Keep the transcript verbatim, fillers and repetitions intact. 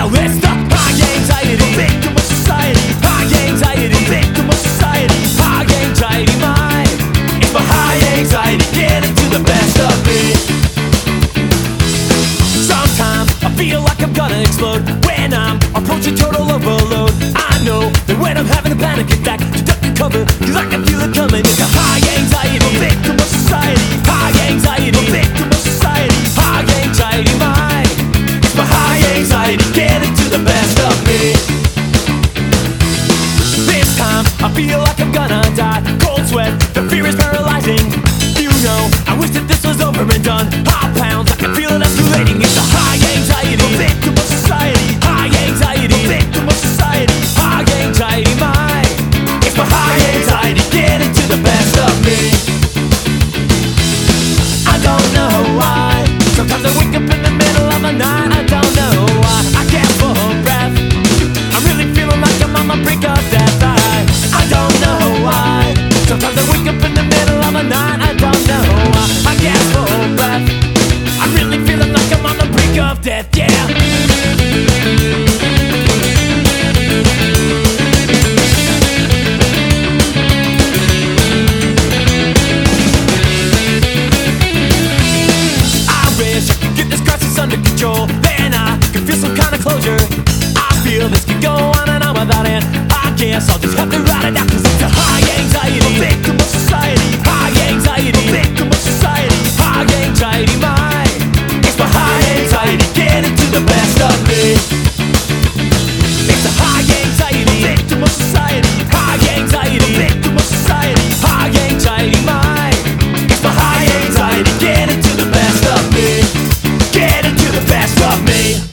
Now it's the high anxiety, victim of society. High anxiety, victim of society. High anxiety mind. It's my high anxiety getting to the best of me. Sometimes I feel like I'm gonna explode when I'm approaching total overload. I know that when I'm having a panic attack, to duck and cover, cause I can feel it coming. It's a high anxiety, victim of society. High anxiety, victim of society. High anxiety mind. It's my high anxiety getting to the best of me. This time I feel like I'm gonna die. Cold sweat, the fear is paralyzing. You know, I wish that this was over and done. Heart pounds, I can feel it escalating. It's a high anxiety, victim of society. High anxiety, victim of society. High anxiety mind. It's my high anxiety getting to the best of me. I don't know why. Sometimes I wake up in the middle of the night. I don't know why. I can't full breath. I'm really feeling like I'm on the brink of death. I, I don't know why. Sometimes I wake up in the middle of the night. I don't know why. I can't full breath. I'm really feeling like I'm on the brink of death. Yeah. Under control, then I can feel some kind of closure. I feel this can go on and on without end. I guess I'll just have to write it out, cause it's a high anxiety, victim of society. High anxiety, victim of society. High anxiety mind. It's my high anxiety getting to the best of me. It's a high anxiety, victim of society. High anxiety, victim of society. High anxiety mind. It's my high anxiety getting to the best of me. Get into the best of me.